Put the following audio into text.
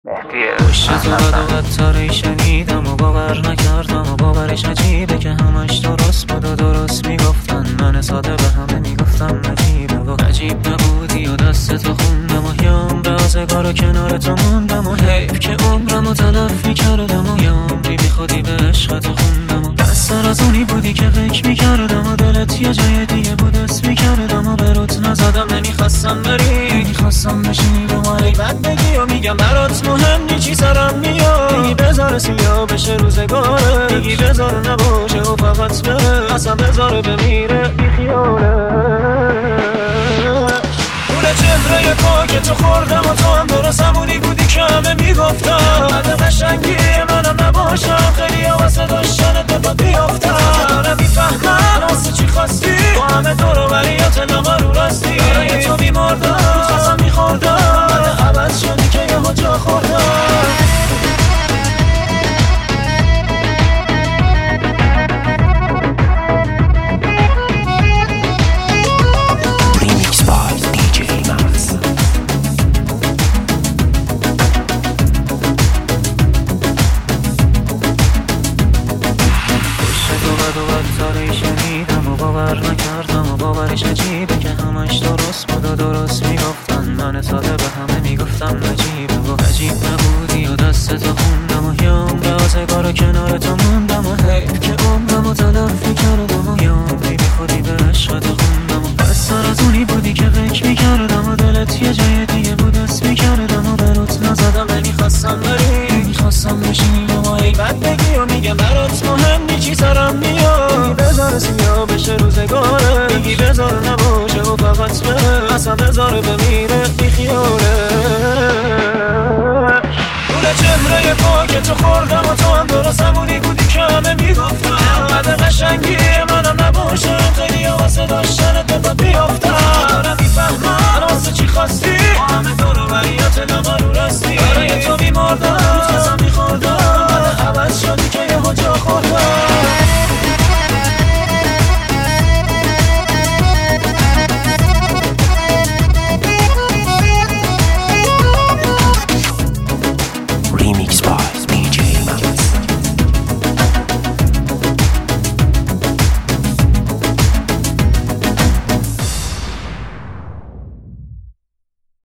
پشت تو بد و بدتری شنیدم و باور نکردم و باورش عجیبه که همش درست بود و درست میگفتن. من ساده به همه میگفتم عجیبه و عجیب نبودی و دست تو خوندم و یه عمر آزگار و کنار تو موندم و حیف که عمرم و تلف میکردم و یه عمری بی خودی به عشق تو خوندم و بستر از اونی بودی که فکر میکردم و دلت یه جای دیگه بود اسم میکردم و به روت نزدم. نمیخواستم بری، نمیخواستم بشینی رو مالی بد بگی و میگم برات مهم نی چی سرم میاد. میگی بذار سیاه بشه روزگاره، میگی بذار نباشه و فقط بره، اصلا بذار بمیره بی خیاله. پول چهره پاک تو خوردم و تو هم درست همونی بودی که همه میگفتم. بعد قشنگی منم نباشم خیلی ها واسه داشتن دفا بیافتم. نمیفهمم واسه چی خواستی با همه دور و بریات نما رو راستی. برای تو میمردم تو خواستم میخوردم بعد عوض شدی که یه جا خوردم. شنیدم و باور نکردم و باورش عجیبه که همش درست بود و درست میگفتن. من ساده به همه میگفتم عجیبه و عجیب نبودی و دست تو خوندم و یه عمر آزگار و کنار تو موندم و حیف که عمرم و تلف میکردم و یه عمری بی خودی به عشق تو خوندم و بستر از اونی بودی که فکر میکردم و دلت یه جای دیگه بود اسم میکردم و به روت نزدم. نمیخواستم بری، نمیخواستم بشینی و مایی بد بگی و میگم برات مهم نی چی سرم میاد. بذار سیاه بشه روزگاره، میگی بذار نباشه و فقط بره، اصلا بذار بمیره بی خیاله. پول چهره پاک تو خوردم و تو هم درست همونی بودی که همه میگفتم. بعد قشنگی منم نباشم خیلی ها واسه داشتن دفا بیافتم.